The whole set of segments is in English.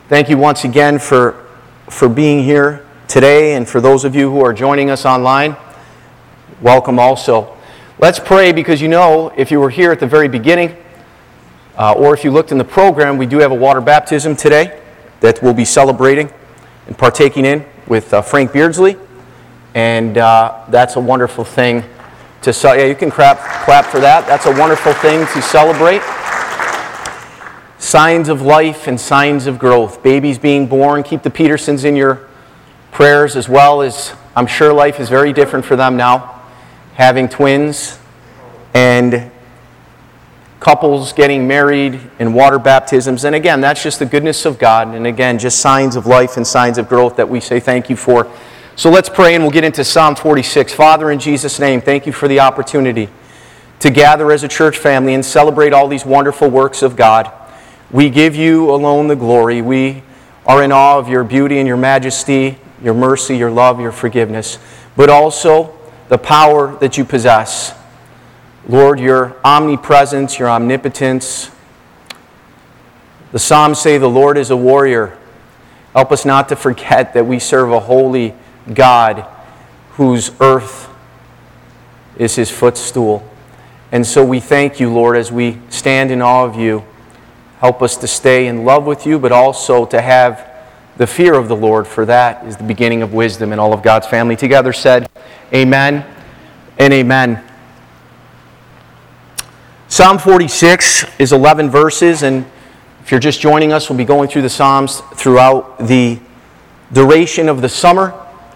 Thank you once again for being here today, and for those of you who are joining us online, welcome also. Let's pray, because if you were here at the very beginning, or if you looked in the program, we do have a water baptism today that we'll be celebrating and partaking in with Frank Beardsley, and that's a wonderful thing to celebrate. Yeah, you can clap for that. That's a wonderful thing to celebrate. Signs of life and signs of growth. Babies being born. Keep the Petersons in your prayers, as well as I'm sure life is very different for them now, having twins and couples getting married and water baptisms. And again, that's just the goodness of God. And again, just signs of life and signs of growth that we say thank you for. So let's pray, and we'll get into Psalm 46. Father, in Jesus' name, thank you for the opportunity to gather as a church family and celebrate all these wonderful works of God. We give you alone the glory. We are in awe of your beauty and your majesty, your mercy, your love, your forgiveness, but also the power that you possess. Lord, your omnipresence, your omnipotence. The Psalms say the Lord is a warrior. Help us not to forget that we serve a holy God whose earth is his footstool. And so we thank you, Lord, as we stand in awe of you. Help us to stay in love with you, but also to have the fear of the Lord, for that is the beginning of wisdom. And all of God's family together said, amen and amen. Psalm 46 is 11 verses, and if you're just joining us, we'll be going through the Psalms throughout the duration of the summer.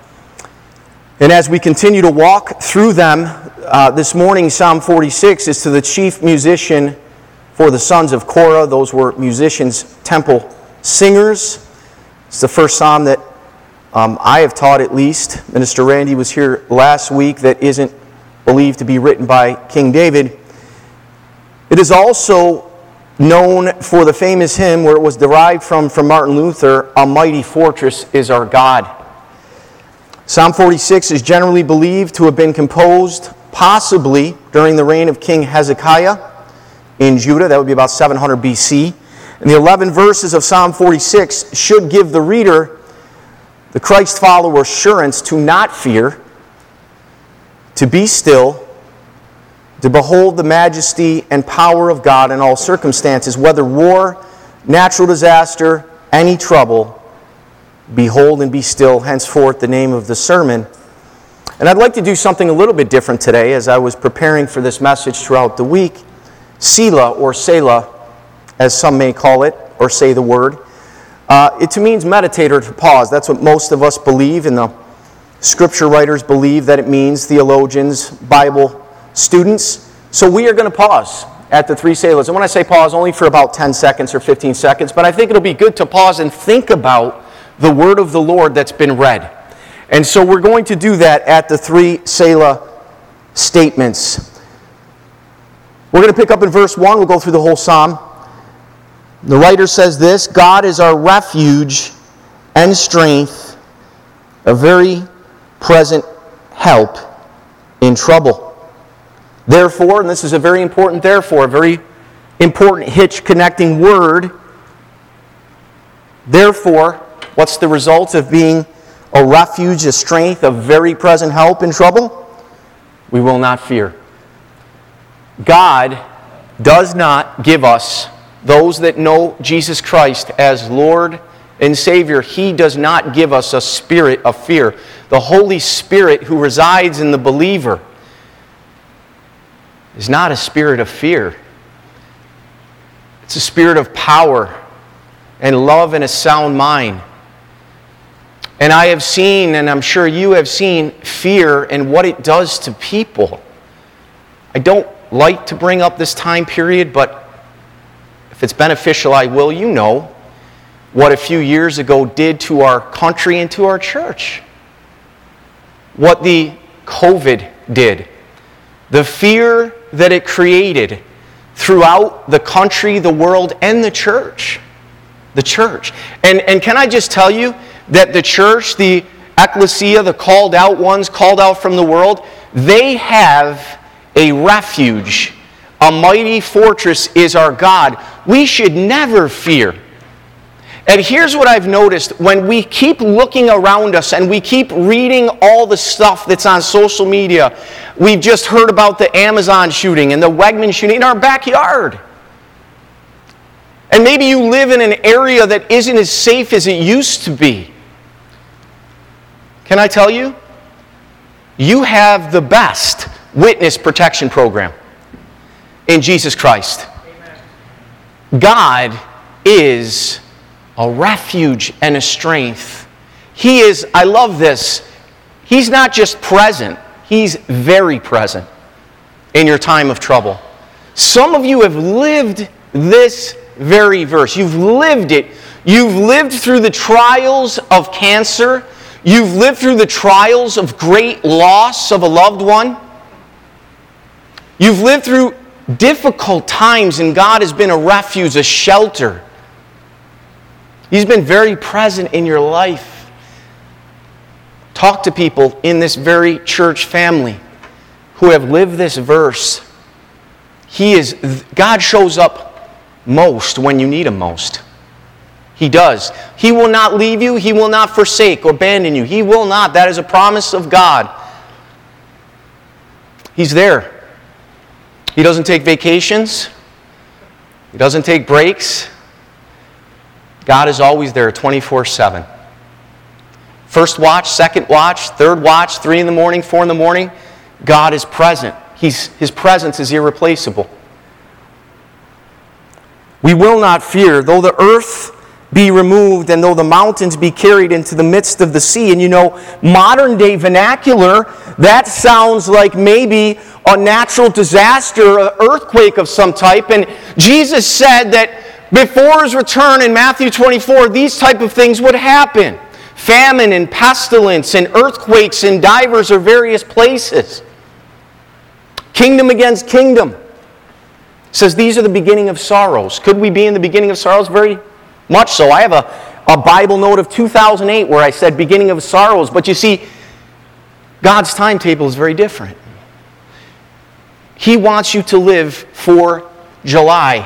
And as we continue to walk through them, this morning, Psalm 46 is to the chief musician for the sons of Korah. Those were musicians, temple singers. It's the first psalm that I have taught, at least. Minister Randy was here last week, that isn't believed to be written by King David. It is also known for the famous hymn where it was derived from Martin Luther, "A Mighty Fortress is Our God." Psalm 46 is generally believed to have been composed possibly during the reign of King Hezekiah in Judah. That would be about 700 BC. And the 11 verses of Psalm 46 should give the reader, the Christ follower, assurance to not fear, to be still, to behold the majesty and power of God in all circumstances, whether war, natural disaster, any trouble. Behold and be still, henceforth the name of the sermon. And I'd like to do something a little bit different today as I was preparing for this message throughout the week. Selah, or Selah, as some may call it, or say the word. It means meditate or to pause. That's what most of us believe, and the scripture writers believe that it means, theologians, Bible students. So we are going to pause at the three Selahs. And when I say pause, only for about 10 seconds or 15 seconds, but I think it'll be good to pause and think about the word of the Lord that's been read. And so we're going to do that at the three Selah statements. We're going to pick up in verse 1. We'll go through the whole psalm. The writer says this: God is our refuge and strength, a very present help in trouble. Therefore, and this is a very important therefore, a very important hitch-connecting word. Therefore, what's the result of being a refuge, a strength, a very present help in trouble? We will not fear. God does not give us, those that know Jesus Christ as Lord and Savior, He does not give us a spirit of fear. The Holy Spirit who resides in the believer is not a spirit of fear. It's a spirit of power and love and a sound mind. And I have seen, and I'm sure you have seen, fear and what it does to people. I don't like to bring up this time period, but if it's beneficial, I will. You know what a few years ago did to our country and to our church. What the COVID did. The fear that it created throughout the country, the world, and the church. The church. And can I just tell you that the church, the ecclesia, the called out ones, called out from the world, they have a refuge. A mighty fortress is our God. We should never fear. And here's what I've noticed. When we keep looking around us and we keep reading all the stuff that's on social media, we've just heard about the Amazon shooting and the Wegman shooting in our backyard. And maybe you live in an area that isn't as safe as it used to be. Can I tell you? You have the best witness protection program in Jesus Christ. Amen. God is a refuge and a strength. He is, I love this, He's not just present, He's very present in your time of trouble. Some of you have lived this very verse. You've lived it. You've lived through the trials of cancer. You've lived through the trials of great loss of a loved one. You've lived through difficult times, and God has been a refuge, a shelter. He's been very present in your life. Talk to people in this very church family who have lived this verse. God shows up most when you need Him most. He does. He will not leave you. He will not forsake or abandon you. He will not. That is a promise of God. He's there. He doesn't take vacations. He doesn't take breaks. God is always there 24/7. First watch, second watch, third watch, 3 in the morning, 4 in the morning. God is present. His presence is irreplaceable. We will not fear, though the earth be removed and though the mountains be carried into the midst of the sea. And you know, modern day vernacular, that sounds like maybe a natural disaster, an earthquake of some type. And Jesus said that before His return in Matthew 24, these type of things would happen. Famine and pestilence and earthquakes in divers or various places. Kingdom against kingdom. Says these are the beginning of sorrows. Could we be in the beginning of sorrows? Very much so. I have a Bible note of 2008 where I said beginning of sorrows. But you see, God's timetable is very different. He wants you to live for July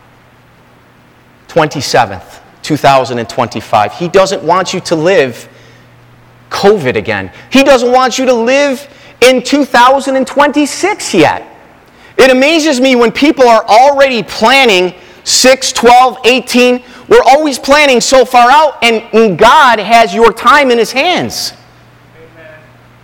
27th, 2025. He doesn't want you to live COVID again. He doesn't want you to live in 2026 yet. It amazes me when people are already planning 6, 12, 18. We're always planning so far out, and God has your time in His hands. Amen.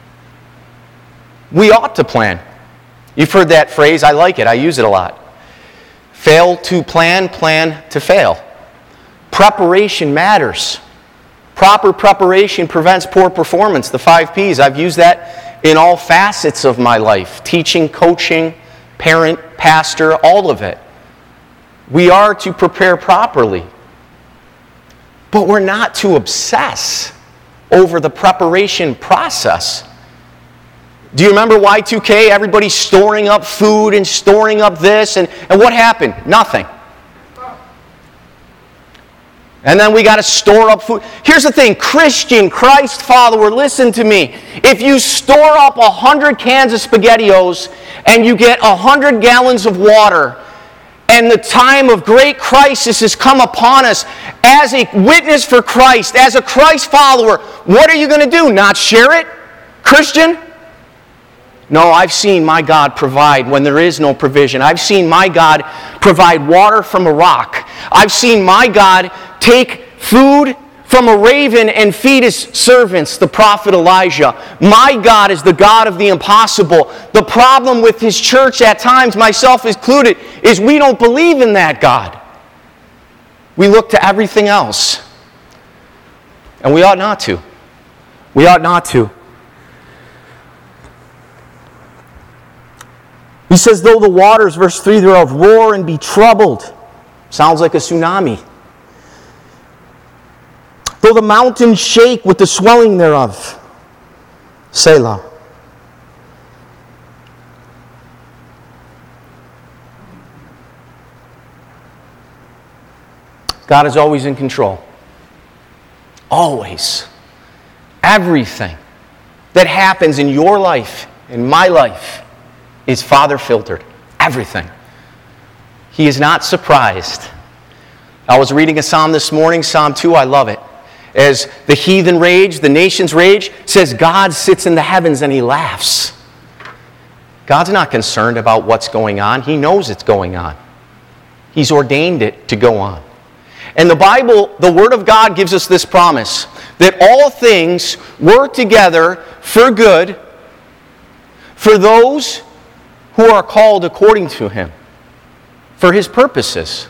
We ought to plan. You've heard that phrase. I like it. I use it a lot. Fail to plan, plan to fail. Preparation matters. Proper preparation prevents poor performance. The 5 Ps. I've used that in all facets of my life. Teaching, coaching, parent, pastor, all of it. We are to prepare properly. But we're not to obsess over the preparation process. Do you remember Y2K? Everybody's storing up food and storing up this. And what happened? Nothing. And then we got to store up food. Here's the thing, Christian, Christ follower, listen to me. If you store up 100 cans of SpaghettiOs and you get 100 gallons of water, and the time of great crisis has come upon us, as a witness for Christ, as a Christ follower, what are you going to do? Not share it? Christian? No, I've seen my God provide when there is no provision. I've seen my God provide water from a rock. I've seen my God take food from a raven and feed His servants, the prophet Elijah. My God is the God of the impossible. The problem with His church at times, myself included, is we don't believe in that God. We look to everything else. And we ought not to. We ought not to. He says, though the waters, verse 3, thereof roar and be troubled. Sounds like a tsunami. Though the mountains shake with the swelling thereof. Selah. God is always in control. Always. Everything that happens in your life, in my life, is Father filtered. Everything. He is not surprised I was reading a psalm this morning, Psalm 2, I love it. As the heathen rage, the nations rage, it says God sits in the heavens and he laughs. God's not concerned about what's going on. He knows it's going on. He's ordained it to go on. And the Bible, the Word of God gives us this promise, that all things work together for good for those who are called according to Him, for His purposes.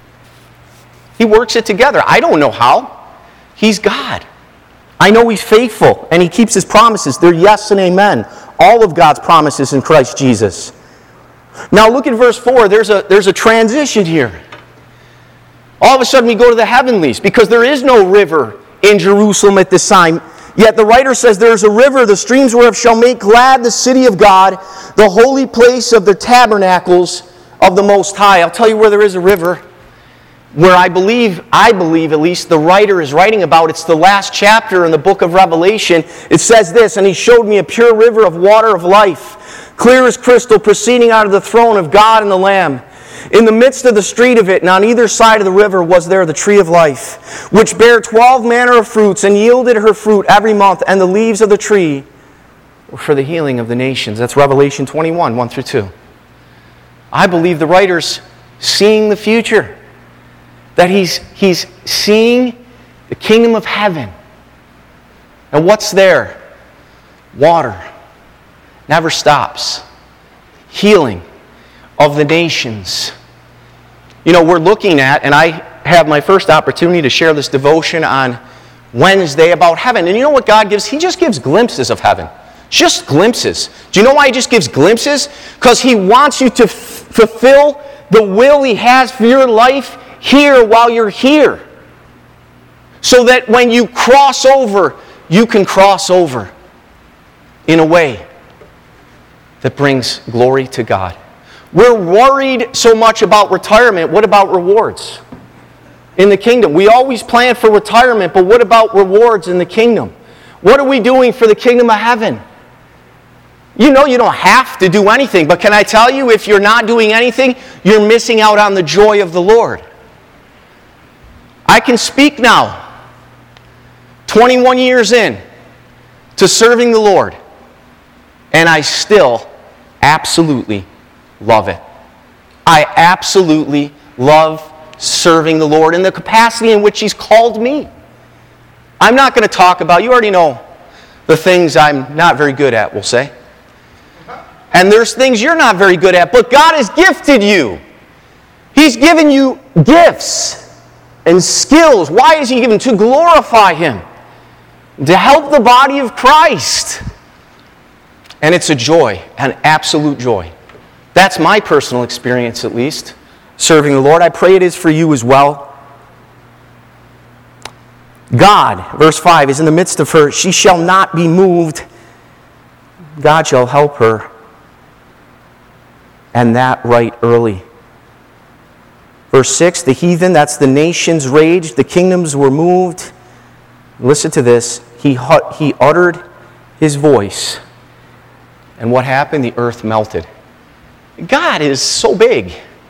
He works it together. I don't know how. He's God. I know He's faithful, and He keeps His promises. They're yes and amen. All of God's promises in Christ Jesus. Now look at verse 4. There's a transition here. All of a sudden we go to the heavenlies, because there is no river in Jerusalem at this time. Yet the writer says, there's a river, the streams whereof shall make glad the city of God, the holy place of the tabernacles of the Most High. I'll tell you where there is a river, where I believe at least, the writer is writing about. It's the last chapter in the book of Revelation. It says this, and he showed me a pure river of water of life, clear as crystal, proceeding out of the throne of God and the Lamb. In the midst of the street of it, and on either side of the river, was there the tree of life, which bare 12 manner of fruits, and yielded her fruit every month, and the leaves of the tree were for the healing of the nations. That's Revelation 21, 1 through 2. I believe the writer's seeing the future, that he's seeing the kingdom of heaven. And what's there? Water. Never stops. Healing of the nations. You know, we're looking at, and I have my first opportunity to share this devotion on Wednesday about heaven. And you know what God gives? He just gives glimpses of heaven. Just glimpses. Do you know why He just gives glimpses? Because He wants you to fulfill the will He has for your life here while you're here. So that when you cross over, you can cross over in a way that brings glory to God. We're worried so much about retirement. What about rewards in the kingdom? We always plan for retirement, but what about rewards in the kingdom? What are we doing for the kingdom of heaven? You know you don't have to do anything, but can I tell you, if you're not doing anything, you're missing out on the joy of the Lord. I can speak now, 21 years in, to serving the Lord, and I still absolutely love it. I absolutely love serving the Lord in the capacity in which He's called me. I'm not going to talk about, you already know the things I'm not very good at, we'll say. And there's things you're not very good at, but God has gifted you. He's given you gifts and skills. Why is He given? To glorify Him, to help the body of Christ. And it's a joy, an absolute joy. That's my personal experience, at least, serving the Lord. I pray it is for you as well. God, verse 5, is in the midst of her. She shall not be moved. God shall help her. And that right early. Verse 6, the heathen, that's the nations, raged. The kingdoms were moved. Listen to this. He uttered His voice. And what happened? The earth melted. God is so big.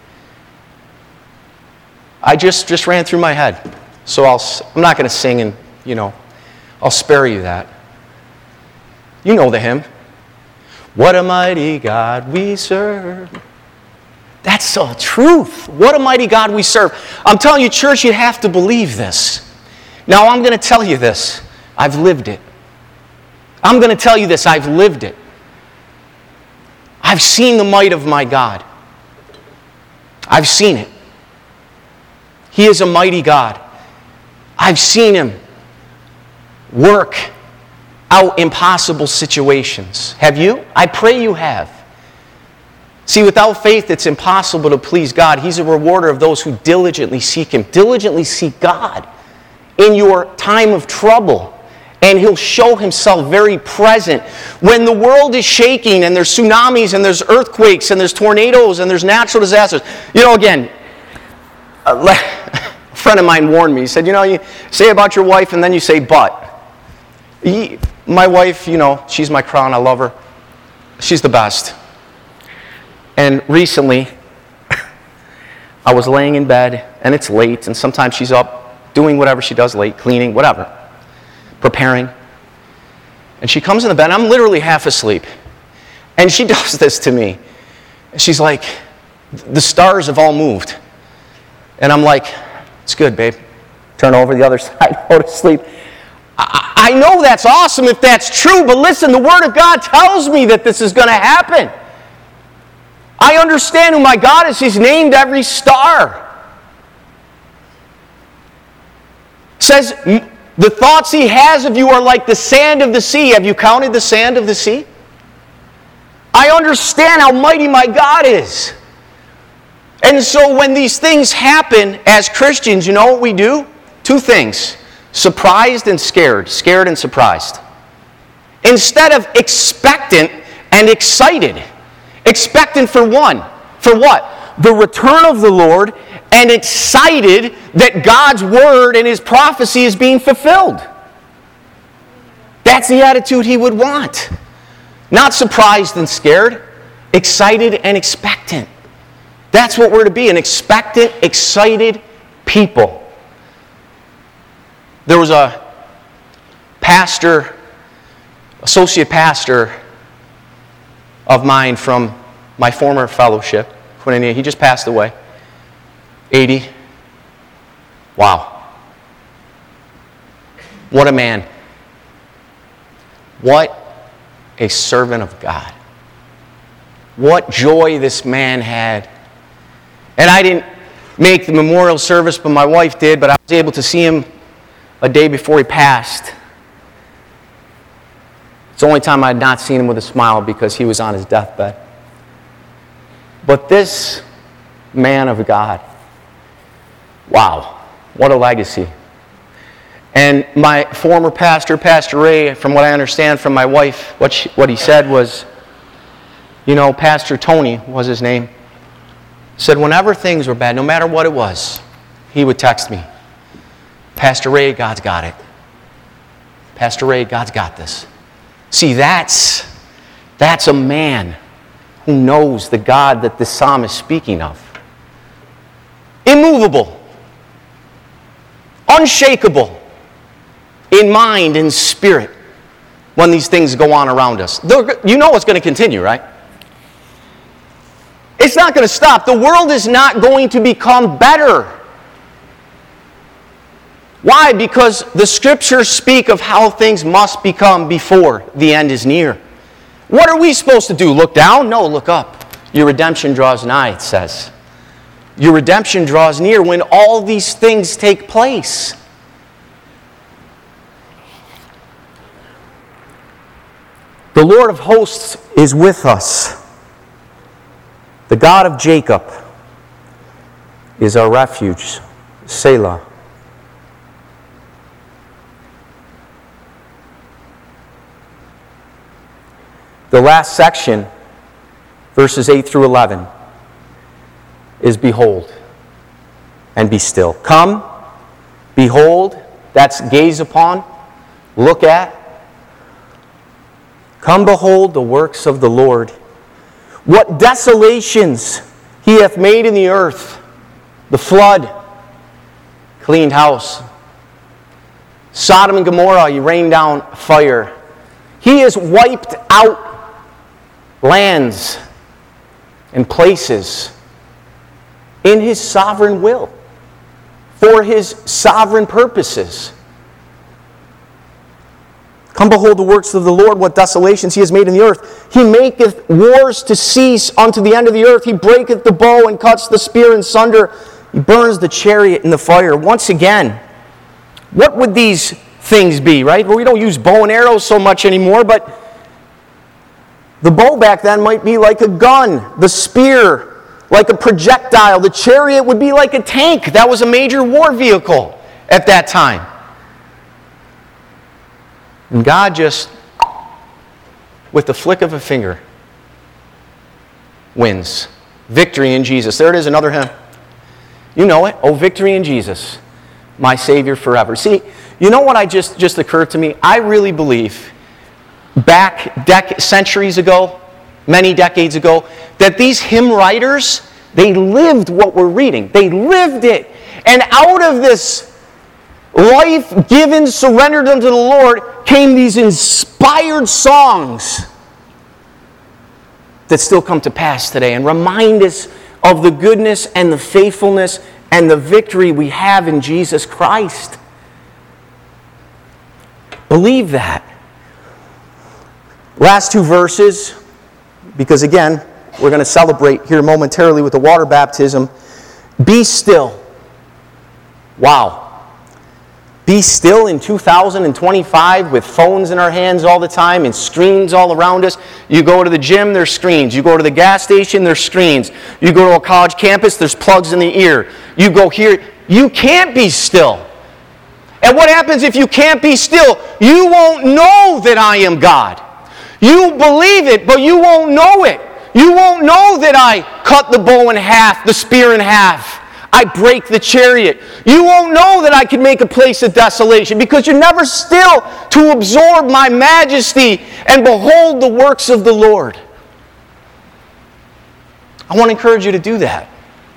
I just ran through my head. So I'm not going to sing and, I'll spare you that. You know the hymn. What a mighty God we serve. That's the truth. What a mighty God we serve. I'm telling you, church, you have to believe this. Now, I'm going to tell you this. I've lived it. I'm going to tell you this. I've lived it. I've seen the might of my God. I've seen it. He is a mighty God. I've seen Him work out impossible situations. Have you? I pray you have. See, without faith, it's impossible to please God. He's a rewarder of those who diligently seek Him. Diligently seek God in your time of trouble. And He'll show Himself very present. When the world is shaking and there's tsunamis and there's earthquakes and there's tornadoes and there's natural disasters. Again, a friend of mine warned me. He said, you say about your wife and then you say but. My wife, she's my crown. I love her. She's the best. And recently, I was laying in bed, and it's late, and sometimes she's up doing whatever she does late, cleaning, whatever, preparing. And she comes in the bed, and I'm literally half asleep. And she does this to me. She's like, the stars have all moved. And I'm like, it's good, babe. Turn over the other side, go to sleep. I know that's awesome if that's true, but listen, the Word of God tells me that this is going to happen. I understand who my God is. He's named every star. It says, the thoughts He has of you are like the sand of the sea. Have you counted the sand of the sea? I understand how mighty my God is. And so when these things happen as Christians, you know what we do? Two things. Surprised and scared. Scared and surprised. Instead of expectant and excited. Expectant for one. For what? The return of the Lord, and excited that God's Word and His prophecy is being fulfilled. That's the attitude He would want. Not surprised and scared. Excited and expectant. That's what we're to be, an expectant, excited people. There was a pastor, associate pastor of mine from my former fellowship. He just passed away. 80. Wow. What a man. What a servant of God. What joy this man had. And I didn't make the memorial service, but my wife did, but I was able to see him a day before he passed. It's the only time I had not seen him with a smile because he was on his deathbed. But this man of God, wow, what a legacy. And my former pastor, Pastor Ray, from what I understand from my wife, what he said was, you know, Pastor Tony was his name, said whenever things were bad, no matter what it was, he would text me, Pastor Ray, God's got it. Pastor Ray, God's got this. See, that's a man who knows the God that the psalm is speaking of. Immovable. Unshakable. In mind and spirit when these things go on around us. You know it's going to continue, right? It's not going to stop. The world is not going to become better. Why? Because the Scriptures speak of how things must become before the end is near. What are we supposed to do? Look down? No, look up. Your redemption draws nigh, it says. Your redemption draws near when all these things take place. The Lord of hosts is with us. The God of Jacob is our refuge. Selah. The last section, verses 8 through 11, is behold and be still. Come, behold, that's gaze upon, look at. Come behold the works of the Lord. What desolations He hath made in the earth. The flood, cleaned house. Sodom and Gomorrah, He rained down fire. He has wiped out lands and places in His sovereign will, for His sovereign purposes. Come behold the works of the Lord, what desolations He has made in the earth. He maketh wars to cease unto the end of the earth. He breaketh the bow and cuts the spear in sunder. He burns the chariot in the fire. Once again, what would these things be, right? Well, we don't use bow and arrows so much anymore, but the bow back then might be like a gun. The spear, like a projectile. The chariot would be like a tank. That was a major war vehicle at that time. And God just, with the flick of a finger, wins. Victory in Jesus. There it is, another hymn. You know it. Oh, victory in Jesus, my Savior forever. See, you know what just occurred to me? I really believe back centuries ago, many decades ago, that these hymn writers, They lived what we're reading. They lived it. And out of this life given, surrendered unto the Lord, came these inspired songs that still come to pass today and remind us of the goodness and the faithfulness and the victory we have in Jesus Christ. Believe that. Last two verses, because again, we're going to celebrate here momentarily with the water baptism. Be still. Wow. Be still in 2025 with phones in our hands all the time and screens all around us. You go to the gym, there's screens. You go to the gas station, there's screens. You go to a college campus, there's plugs in the ear. You go here. You can't be still. And what happens if you can't be still? You won't know that I am God. You believe it, but you won't know it. You won't know that I cut the bow in half, the spear in half. I break the chariot. You won't know that I can make a place of desolation because you're never still to absorb my majesty and behold the works of the Lord. I want to encourage you to do that.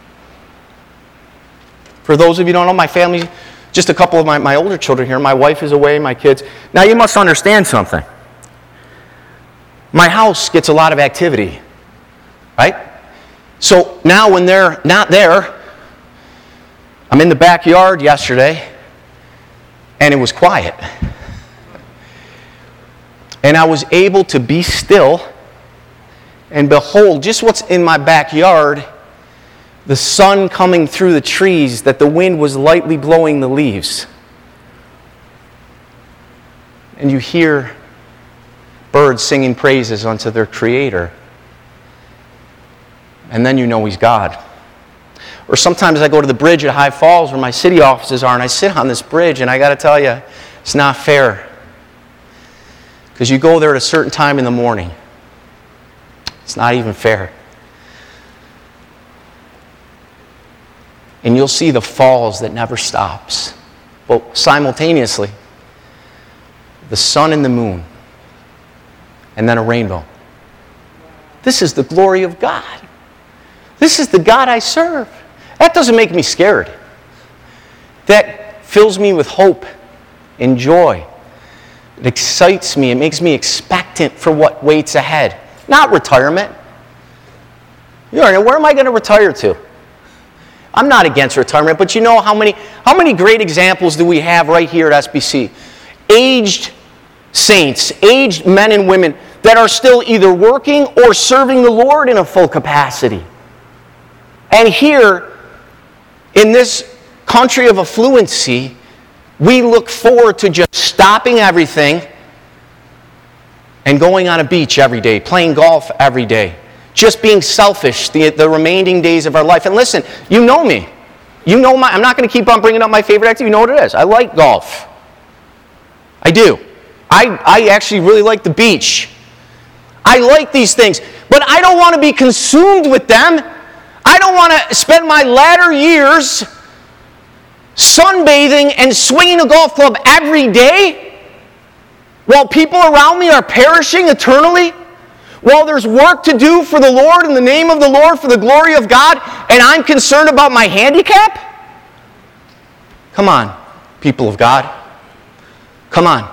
For those of you who don't know, my family, just a couple of my older children here. My wife is away, my kids. Now you must understand something. My house gets a lot of activity, right? So now when they're not there, I'm in the backyard yesterday, and it was quiet. And I was able to be still and behold just what's in my backyard, the sun coming through the trees, that the wind was lightly blowing the leaves. And you hear birds singing praises unto their Creator. And then you know He's God. Or sometimes I go to the bridge at High Falls where my city offices are, and I sit on this bridge, and I got to tell you, it's not fair. Because you go there at a certain time in the morning. It's not even fair. And you'll see the falls that never stops. But simultaneously, the sun and the moon, and then a rainbow. This is the glory of God. This is the God I serve. That doesn't make me scared. That fills me with hope and joy. It excites me. It makes me expectant for what waits ahead. Not retirement. You know, where am I going to retire to? I'm not against retirement, but you know how many great examples do we have right here at SBC? Aged saints, aged men and women that are still either working or serving the Lord in a full capacity. And here, in this country of affluency, we look forward to just stopping everything and going on a beach every day, playing golf every day, just being selfish the remaining days of our life. And listen, you know me. You know I'm not going to keep on bringing up my favorite activity. You know what it is. I like golf. I do. I actually really like the beach. I like these things. But I don't want to be consumed with them. I don't want to spend my latter years sunbathing and swinging a golf club every day while people around me are perishing eternally, while there's work to do for the Lord in the name of the Lord for the glory of God, and I'm concerned about my handicap? Come on, people of God. Come on.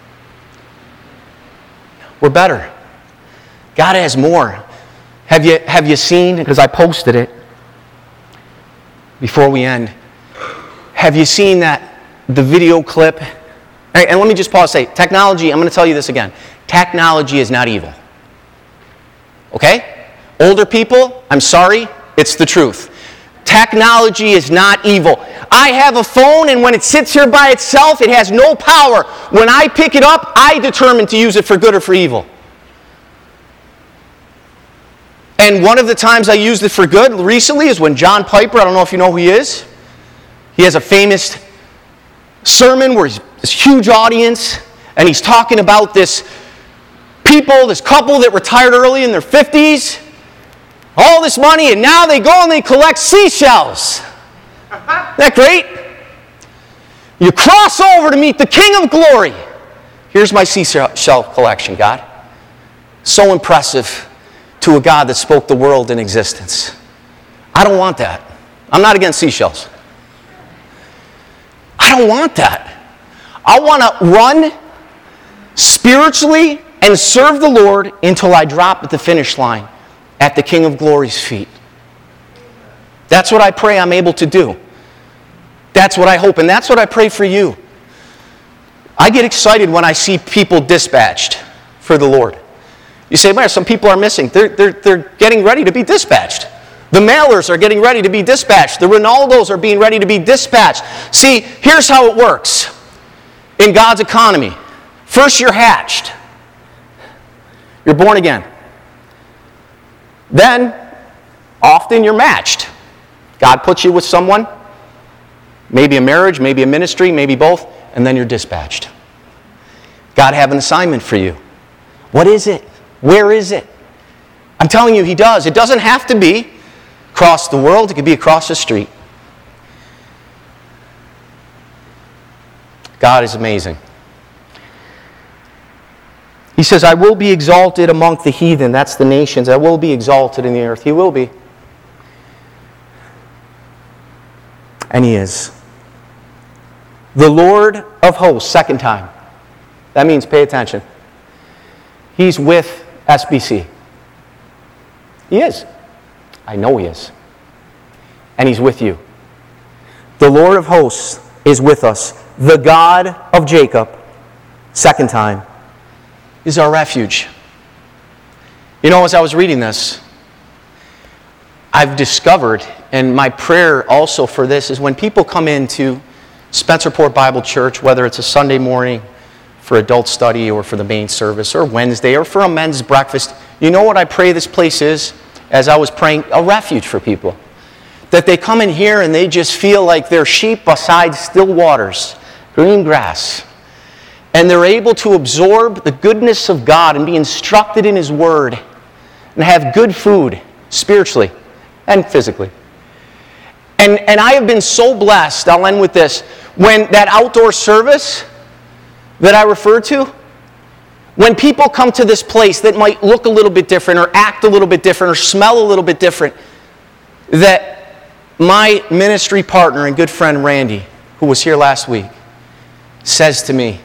We're better. God has more. Have you seen, because I posted it before we end, have you seen the video clip? And let me just pause and say, technology, I'm going to tell you this again. Technology is not evil. Okay? Older people, I'm sorry, it's the truth. Technology is not evil. I have a phone, and when it sits here by itself, it has no power. When I pick it up, I determine to use it for good or for evil. And one of the times I used it for good recently is when John Piper, I don't know if you know who he is, he has a famous sermon where he's this huge audience, and he's talking about this couple that retired early in their 50s, all this money, and now they go and they collect seashells. Isn't that great? You cross over to meet the King of Glory. Here's my seashell collection, God. So impressive to a God that spoke the world in existence. I don't want that. I'm not against seashells. I don't want that. I want to run spiritually and serve the Lord until I drop at the finish line at the King of Glory's feet. That's what I pray I'm able to do. That's what I hope, and that's what I pray for you. I get excited when I see people dispatched for the Lord. You say, man, some people are missing. They're getting ready to be dispatched. The mailers are getting ready to be dispatched. The Ronaldos are being ready to be dispatched. See, here's how it works in God's economy. First, you're hatched. You're born again. Then, often you're matched. God puts you with someone, maybe a marriage, maybe a ministry, maybe both, and then you're dispatched. God have an assignment for you. What is it? Where is it? I'm telling you, He does. It doesn't have to be across the world. It could be across the street. God is amazing. He says, I will be exalted among the heathen. That's the nations. I will be exalted in the earth. He will be. And He is. The Lord of hosts, second time. That means pay attention. He's with SBC. He is. I know He is. And He's with you. The Lord of hosts is with us. The God of Jacob, second time, is our refuge. You know, as I was reading this, I've discovered, and my prayer also for this is when people come into Spencerport Bible Church, whether it's a Sunday morning for adult study or for the main service or Wednesday or for a men's breakfast, you know what I pray this place is? As I was praying, a refuge for people. That they come in here and they just feel like they're sheep beside still waters, green grass. And they're able to absorb the goodness of God and be instructed in His Word and have good food spiritually and physically. And I have been so blessed, I'll end with this, when that outdoor service that I referred to, when people come to this place that might look a little bit different or act a little bit different or smell a little bit different, that my ministry partner and good friend Randy, who was here last week, says to me,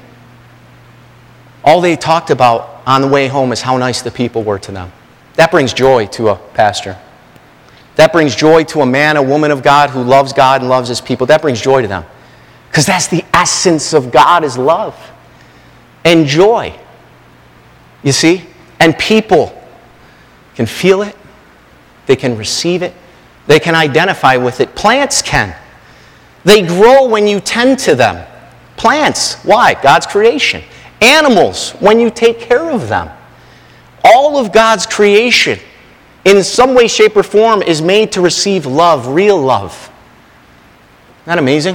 all they talked about on the way home is how nice the people were to them. That brings joy to a pastor. That brings joy to a man, a woman of God who loves God and loves His people. That brings joy to them. Because that's the essence of God is love and joy. You see? And people can feel it. They can receive it. They can identify with it. Plants can. They grow when you tend to them. Plants. Why? God's creation. Animals, when you take care of them. All of God's creation, in some way, shape, or form, is made to receive love, real love. Isn't that amazing?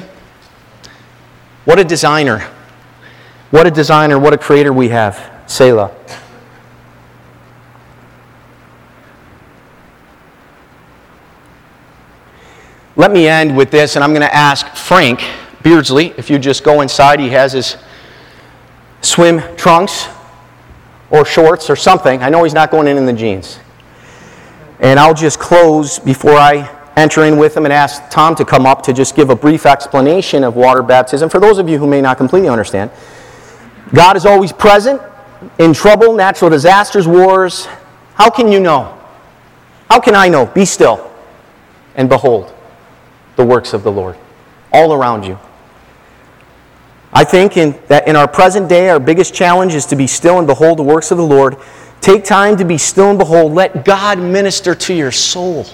What a designer. What a designer, what a creator we have. Selah. Let me end with this, and I'm going to ask Frank Beardsley, if you just go inside, he has his swim trunks or shorts or something. I know he's not going in the jeans. And I'll just close before I enter in with him and ask Tom to come up to just give a brief explanation of water baptism. For those of you who may not completely understand, God is always present in trouble, natural disasters, wars. How can you know? How can I know? Be still and behold the works of the Lord all around you. I think that in our present day, our biggest challenge is to be still and behold the works of the Lord. Take time to be still and behold. Let God minister to your soul.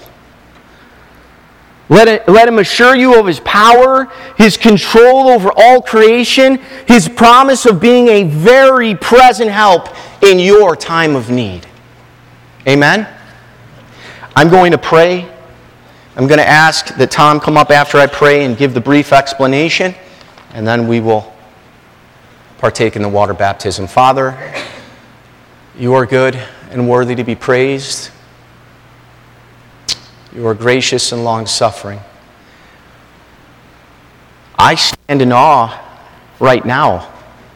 Let Him assure you of His power, His control over all creation, His promise of being a very present help in your time of need. Amen? I'm going to pray. I'm going to ask that Tom come up after I pray and give the brief explanation, and then we will partake in the water baptism. Father, You are good and worthy to be praised. You are gracious and long-suffering. I stand in awe right now.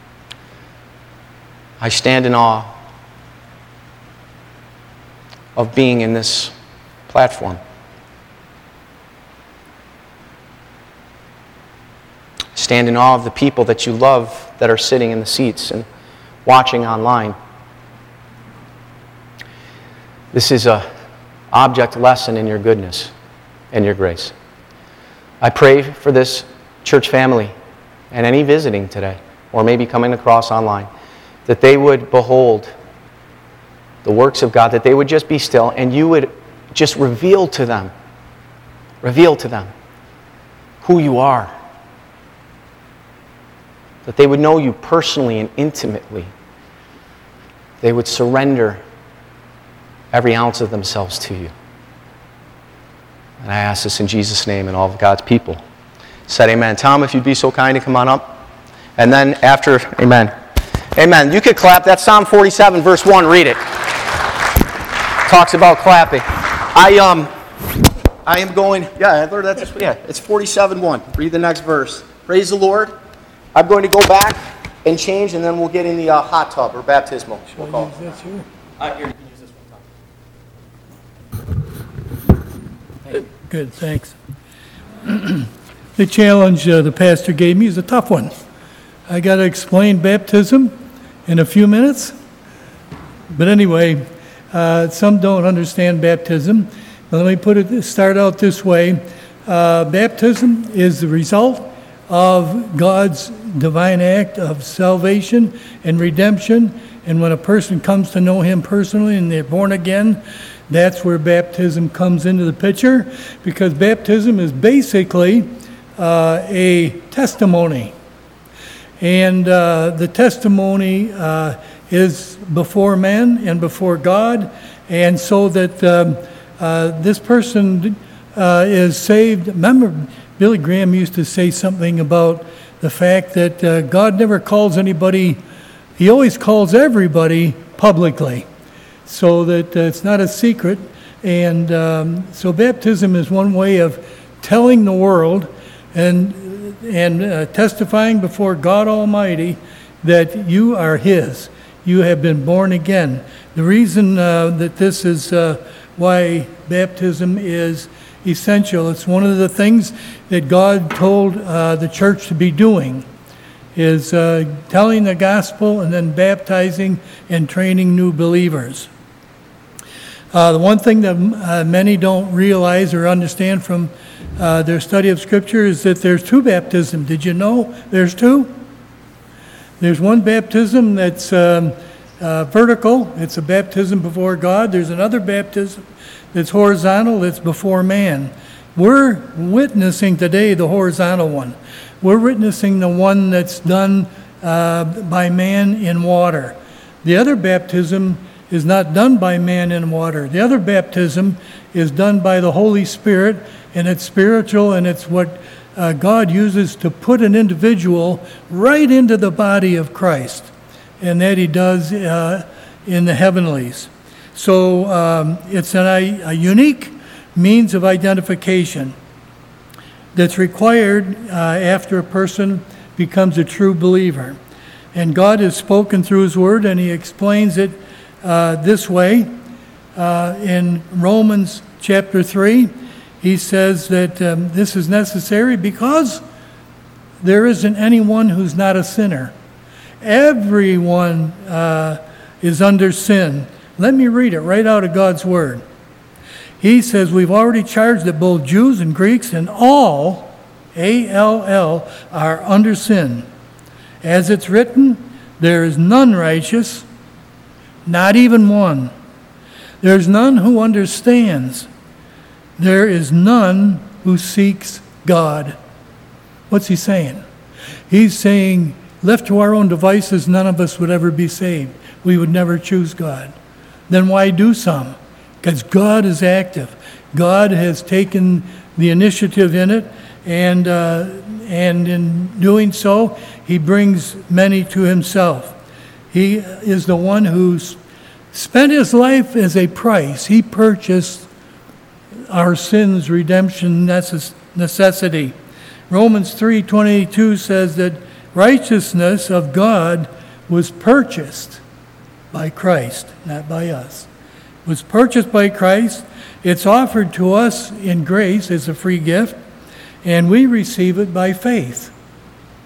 I stand in awe of being in this platform. stand in awe of the people that you love that are sitting in the seats and watching online. This is an object lesson in your goodness and your grace. I pray for this church family and any visiting today, or maybe coming across online, that they would behold the works of God, that they would just be still, and you would just reveal to them who you are. That they would know you personally and intimately. They would surrender every ounce of themselves to you. And I ask this in Jesus' name, and all of God's people said amen. Tom, if you'd be so kind to come on up. And then after, amen. Amen. You could clap. That's Psalm 47, verse 1. Read it. Talks about clapping. I am going, it's 47:1. Read the next verse. Praise the Lord. I'm going to go back and change, and then we'll get in the hot tub or baptismal. We'll call it. Here, you can use this one. Good, thanks. The challenge the pastor gave me is a tough one. I got to explain baptism in a few minutes. But anyway, some don't understand baptism. Let me start out this way. Baptism is the result of God's divine act of salvation and redemption. And when a person comes to know Him personally and they're born again, that's where baptism comes into the picture, because baptism is basically a testimony. And the testimony is before men and before God, and so that this person is saved. Remember, Billy Graham used to say something about the fact that God never calls anybody, He always calls everybody publicly, so that it's not a secret. And so baptism is one way of telling the world and testifying before God Almighty that you are His. You have been born again. The reason that this is why baptism is essential, it's one of the things that God told the church to be doing, is telling the gospel and then baptizing and training new believers. The one thing that many don't realize or understand from their study of Scripture is that there's two baptisms. Did you know there's two? There's one baptism that's vertical. It's a baptism before God. There's another baptism that's horizontal, that's before man. We're witnessing today the horizontal one. We're witnessing the one that's done by man in water. The other baptism is not done by man in water. The other baptism is done by the Holy Spirit, and it's spiritual, and it's what God uses to put an individual right into the body of Christ, and that He does in the heavenlies. So it's a unique means of identification that's required after a person becomes a true believer. And God has spoken through His Word, and He explains it this way. In Romans chapter 3, He says that this is necessary because there isn't anyone who's not a sinner. Everyone is under sin. Let me read it right out of God's Word. He says, we've already charged that both Jews and Greeks and all, A-L-L, are under sin. As it's written, there is none righteous, not even one. There's none who understands. There is none who seeks God. What's he saying? He's saying, left to our own devices, none of us would ever be saved. We would never choose God. Then why do some? Because God is active. God has taken the initiative in it, and in doing so, He brings many to Himself. He is the one who's spent His life as a price. He purchased our sins' redemption necessity. Romans 3:22 says that righteousness of God was purchased by Christ, not by us. It was purchased by Christ. It's offered to us in grace as a free gift, and we receive it by faith.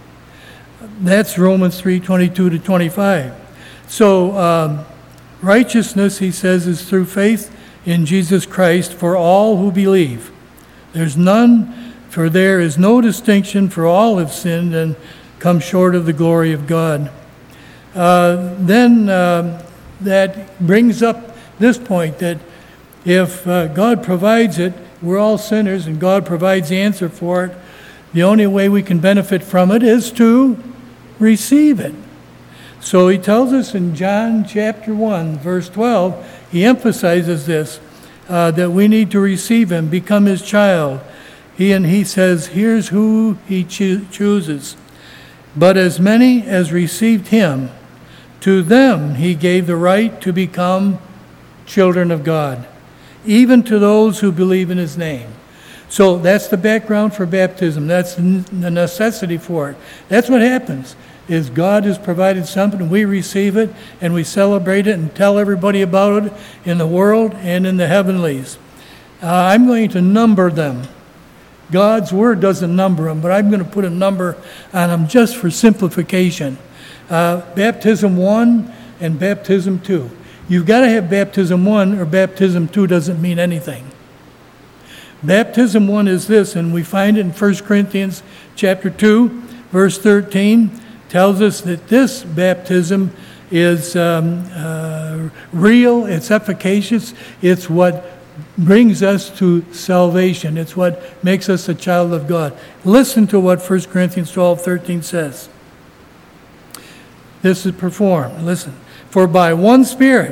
That's Romans 3:22 to 25. So righteousness, he says, is through faith in Jesus Christ for all who believe. There's none, for there is no distinction, for all have sinned and come short of the glory of God. Then that brings up this point that if God provides it, we're all sinners and God provides the answer for it. The only way we can benefit from it is to receive it. So he tells us in John chapter 1, verse 12, he emphasizes this, that we need to receive him, become his child. He says, here's who he chooses. But as many as received him, to them he gave the right to become children of God, even to those who believe in his name. So that's the background for baptism. That's the necessity for it. That's what happens, is God has provided something, we receive it, and we celebrate it and tell everybody about it in the world and in the heavenlies. I'm going to number them. God's word doesn't number them, but I'm going to put a number on them just for simplification. Baptism 1 and baptism 2. You've got to have baptism 1 or baptism 2 doesn't mean anything. Baptism 1 is this, and we find it in 1 Corinthians chapter 2, verse 13, tells us that this baptism is real, it's efficacious, it's what brings us to salvation. It's what makes us a child of God. Listen to what 1 Corinthians 12:13 says. This is performed. Listen. For by one Spirit,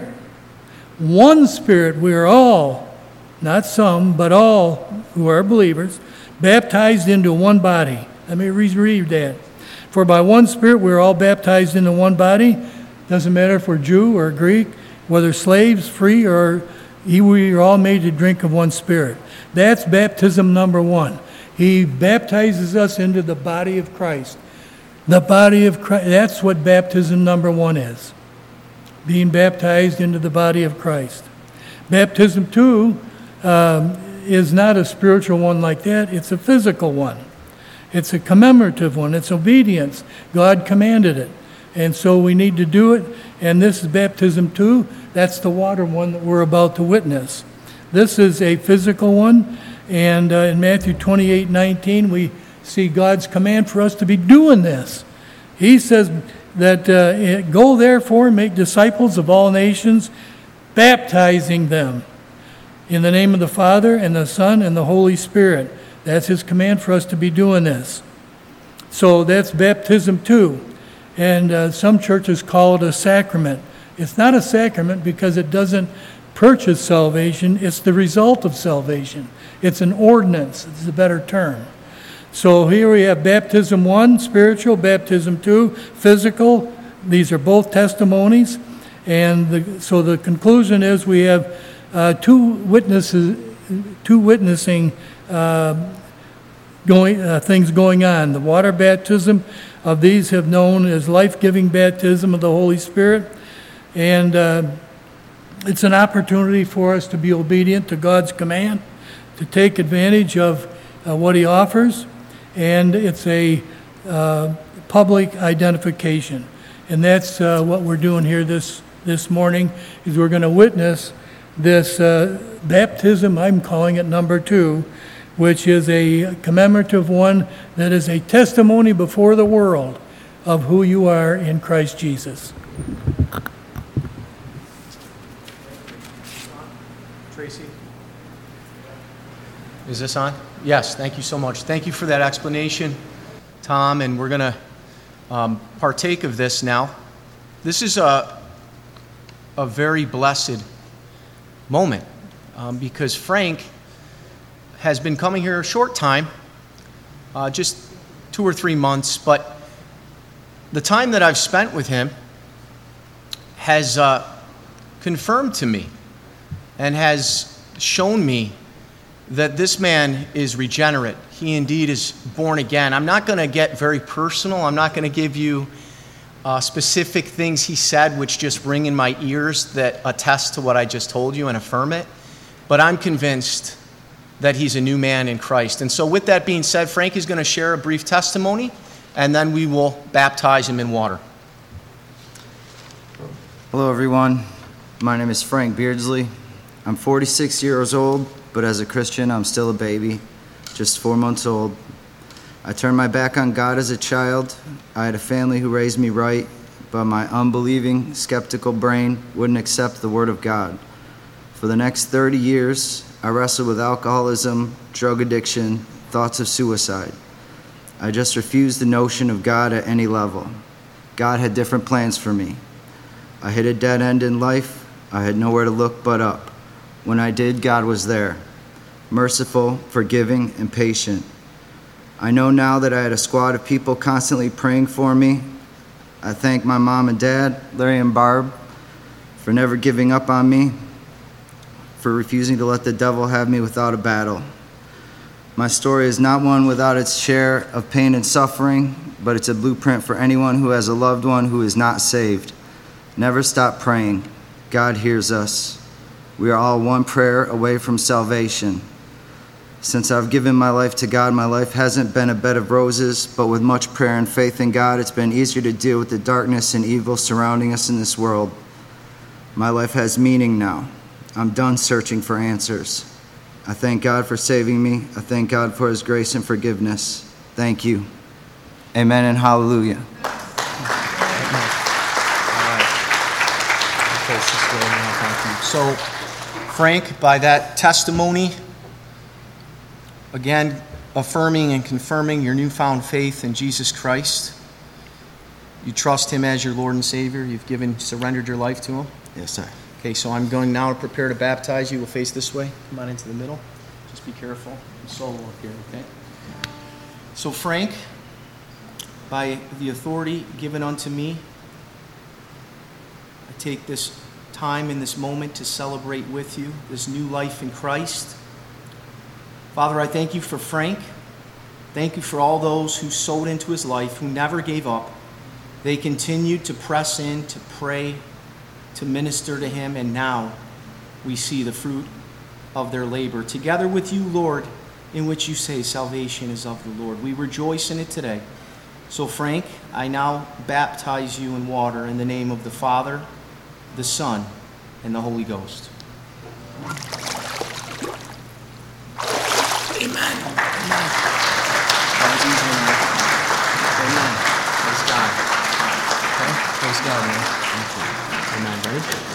we are all, not some, but all who are believers, baptized into one body. Let me reread that. For by one Spirit we are all baptized into one body. Doesn't matter if we're Jew or Greek, whether slaves, free, or we are all made to drink of one Spirit. That's baptism number 1. He baptizes us into the body of Christ. The body of Christ, that's what baptism number 1 is. Being baptized into the body of Christ. Baptism 2 is not a spiritual one like that. It's a physical one. It's a commemorative one. It's obedience. God commanded it. And so we need to do it. And this is baptism 2. That's the water one that we're about to witness. This is a physical one. And in Matthew 28:19, we see God's command for us to be doing this. He says that, go therefore and make disciples of all nations, baptizing them in the name of the Father and the Son and the Holy Spirit. That's his command for us to be doing this. So that's baptism 2. And some churches call it a sacrament. It's not a sacrament because it doesn't purchase salvation. It's the result of salvation. It's an ordinance. It's a better term. So here we have baptism 1, spiritual, baptism 2, physical. These are both testimonies. And so the conclusion is we have two witnessing things going on. The water baptism of these have known as life-giving baptism of the Holy Spirit. And it's an opportunity for us to be obedient to God's command, to take advantage of what he offers. And it's a public identification. And that's what we're doing here this morning, is we're going to witness this baptism, I'm calling it number 2, which is a commemorative one that is a testimony before the world of who you are in Christ Jesus. Tracy? Is this on? Yes, thank you so much. Thank you for that explanation, Tom, and we're going to partake of this now. This is a very blessed moment because Frank has been coming here a short time, just 2 or 3 months, but the time that I've spent with him has confirmed to me and has shown me that this man is regenerate. He indeed is born again. I'm not going to get very personal. I'm not going to give you specific things he said which just ring in my ears that attest to what I just told you and affirm it. But I'm convinced that he's a new man in Christ. And so with that being said, Frank is going to share a brief testimony, and then we will baptize him in water. Hello, everyone. My name is Frank Beardsley. I'm 46 years old, but as a Christian, I'm still a baby, just 4 months old. I turned my back on God as a child. I had a family who raised me right, but my unbelieving, skeptical brain wouldn't accept the Word of God. For the next 30 years, I wrestled with alcoholism, drug addiction, thoughts of suicide. I just refused the notion of God at any level. God had different plans for me. I hit a dead end in life. I had nowhere to look but up. When I did, God was there, merciful, forgiving, and patient. I know now that I had a squad of people constantly praying for me. I thank my mom and dad, Larry and Barb, for never giving up on me, for refusing to let the devil have me without a battle. My story is not one without its share of pain and suffering, but it's a blueprint for anyone who has a loved one who is not saved. Never stop praying. God hears us. We are all one prayer away from salvation. Since I've given my life to God, my life hasn't been a bed of roses, but with much prayer and faith in God, it's been easier to deal with the darkness and evil surrounding us in this world. My life has meaning now. I'm done searching for answers. I thank God for saving me. I thank God for his grace and forgiveness. Thank you. Amen and hallelujah. So, Frank, by that testimony, again, affirming and confirming your newfound faith in Jesus Christ, you trust him as your Lord and Savior. You've surrendered your life to him. Yes, sir. Okay, so I'm going now to prepare to baptize you. We'll face this way. Come on into the middle. Just be careful. I'm solo up here, okay? So, Frank, by the authority given unto me, I take this time in this moment to celebrate with you this new life in Christ. Father, I thank you for Frank. Thank you for all those who sowed into his life, who never gave up. They continued to press in, to pray, to minister to him, and now we see the fruit of their labor. Together with you, Lord, in which you say salvation is of the Lord. We rejoice in it today. So, Frank, I now baptize you in water in the name of the Father, the Son, and the Holy Ghost.